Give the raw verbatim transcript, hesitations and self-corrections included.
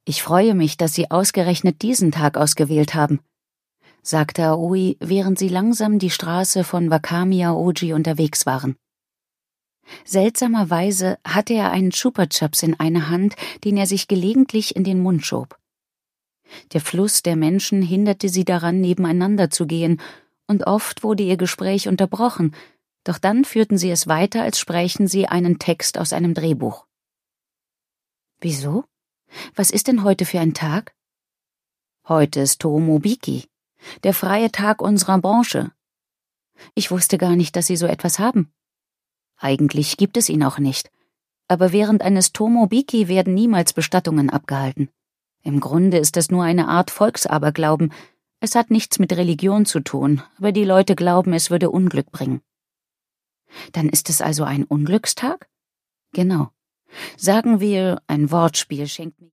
Ich freue mich, dass Sie ausgerechnet diesen Tag ausgewählt haben, sagte Aoi, während sie langsam die Straße von Wakamiya-Oji unterwegs waren. Seltsamerweise hatte er einen Chupa-Chups in einer Hand, den er sich gelegentlich in den Mund schob. Der Fluss der Menschen hinderte sie daran, nebeneinander zu gehen, und oft wurde ihr Gespräch unterbrochen, doch dann führten sie es weiter, als sprächen sie einen Text aus einem Drehbuch. »Wieso? Was ist denn heute für ein Tag?« »Heute ist Toumobiki, der freie Tag unserer Branche.« »Ich wusste gar nicht, dass Sie so etwas haben.« »Eigentlich gibt es ihn auch nicht. Aber während eines Toumobiki werden niemals Bestattungen abgehalten. Im Grunde ist es nur eine Art Volksaberglauben. Es hat nichts mit Religion zu tun, aber die Leute glauben, es würde Unglück bringen.« »Dann ist es also ein Unglückstag?« »Genau. Sagen wir, ein Wortspiel schenkt mir